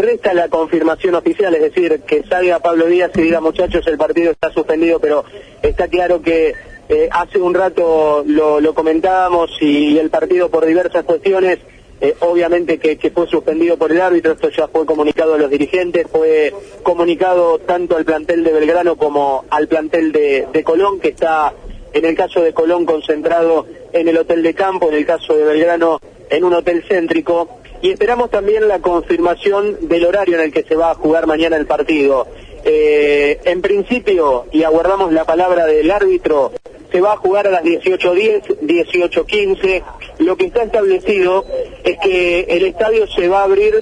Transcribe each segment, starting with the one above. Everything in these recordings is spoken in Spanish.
resta la confirmación oficial, es decir, que salga Pablo Díaz y diga, muchachos, el partido está suspendido, pero está claro que hace un rato lo comentábamos y el partido por diversas cuestiones, obviamente que fue suspendido por el árbitro. Esto ya fue comunicado a los dirigentes, fue comunicado tanto al plantel de Belgrano como al plantel de Colón, que está en el caso de Colón concentrado en el hotel de campo, en el caso de Belgrano en un hotel céntrico, y esperamos también la confirmación del horario en el que se va a jugar mañana el partido. En principio, y aguardamos la palabra del árbitro, se va a jugar a las 18:10, 18:15. Lo que está establecido es que el estadio se va a abrir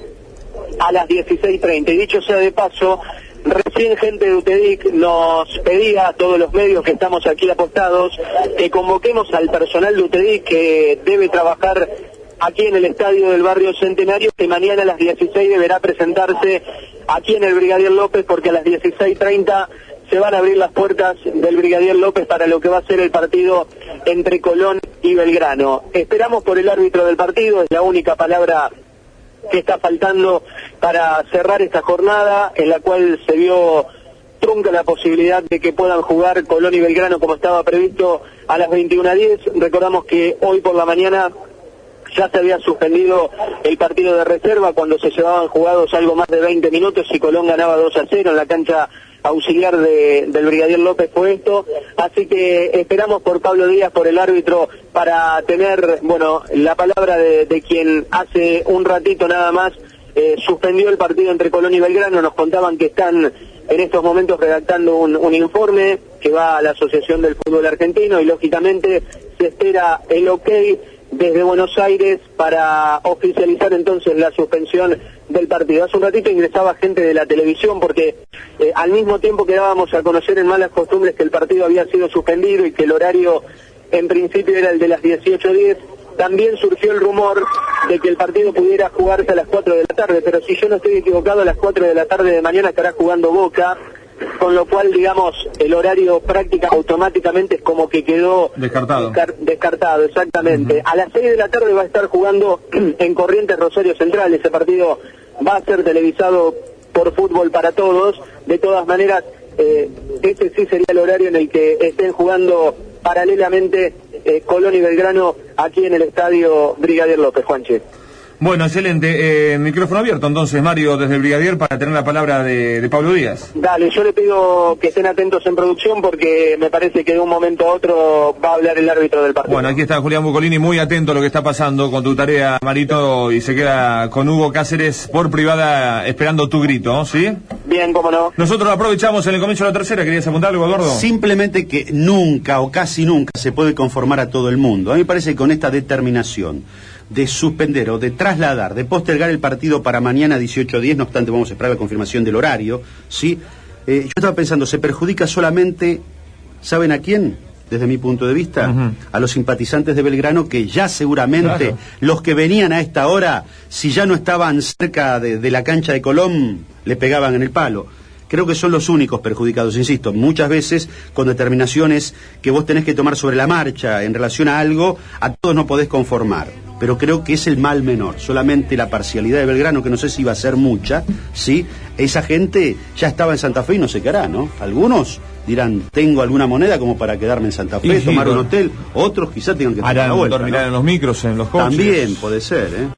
a las 16:30. Y dicho sea de paso, recién gente de UTEDIC nos pedía a todos los medios que estamos aquí apostados que convoquemos al personal de UTEDIC que debe trabajar aquí en el estadio del barrio Centenario, que mañana a las 16 deberá presentarse aquí en el Brigadier López, porque a las 16:30 se van a abrir las puertas del Brigadier López para lo que va a ser el partido entre Colón y Belgrano. Esperamos por el árbitro del partido, es la única palabra que está faltando para cerrar esta jornada, en la cual se vio trunca la posibilidad de que puedan jugar Colón y Belgrano como estaba previsto a las 21:10. Recordamos que hoy por la mañana ya se había suspendido el partido de reserva cuando se llevaban jugados algo más de 20 minutos y Colón ganaba 2-0 en la cancha auxiliar del Brigadier López fue esto, así que esperamos por Pablo Díaz, por el árbitro, para tener, bueno, la palabra de quien hace un ratito nada más suspendió el partido entre Colón y Belgrano. Nos contaban que están en estos momentos redactando un informe que va a la Asociación del Fútbol Argentino y lógicamente se espera el ok desde Buenos Aires para oficializar entonces la suspensión del partido. Hace un ratito ingresaba gente de la televisión porque al mismo tiempo que dábamos a conocer en Malas Costumbres que el partido había sido suspendido y que el horario en principio era el de las 18:10, también surgió el rumor de que el partido pudiera jugarse a las 4 de la tarde, pero si yo no estoy equivocado, a las 4 de la tarde de mañana estará jugando Boca, con lo cual, digamos, el horario práctica automáticamente es como que quedó descartado, exactamente. A las 6 de la tarde va a estar jugando en Corrientes Rosario Central. Ese partido va a ser televisado por Fútbol para Todos. De todas maneras, ese sí sería el horario en el que estén jugando paralelamente Colón y Belgrano aquí en el estadio Brigadier López, Juanche. Bueno, excelente. Micrófono abierto entonces, Mario, desde el Brigadier, para tener la palabra de Pablo Díaz. Dale, yo le pido que estén atentos en producción porque me parece que de un momento a otro va a hablar el árbitro del partido. Bueno, aquí está Julián Bucolini, muy atento a lo que está pasando con tu tarea, Marito, y se queda con Hugo Cáceres por privada esperando tu grito, ¿sí? Bien, cómo no. Nosotros lo aprovechamos en el comienzo de la tercera. ¿Querías apuntar algo, Eduardo? Simplemente que nunca o casi nunca se puede conformar a todo el mundo. A mí me parece que con esta determinación de suspender o de trasladar, de postergar el partido para mañana 18:10, no obstante vamos a esperar la confirmación del horario, ¿sí? Yo estaba pensando, se perjudica solamente, ¿saben a quién? Desde mi punto de vista, a los simpatizantes de Belgrano, que ya seguramente los que venían a esta hora, si ya no estaban cerca de la cancha de Colón, le pegaban en el palo. Creo que son los únicos perjudicados, insisto, muchas veces con determinaciones que vos tenés que tomar sobre la marcha en relación a algo, a todos no podés conformar. Pero creo que es el mal menor, solamente la parcialidad de Belgrano, que no sé si va a ser mucha, ¿sí? Esa gente ya estaba en Santa Fe y no se quedará, ¿no? Algunos dirán, tengo alguna moneda como para quedarme en Santa Fe, tomar un hotel, otros quizás tengan que tomar la vuelta, dormirán, ¿no? En los micros, en los coches. También puede ser, ¿eh?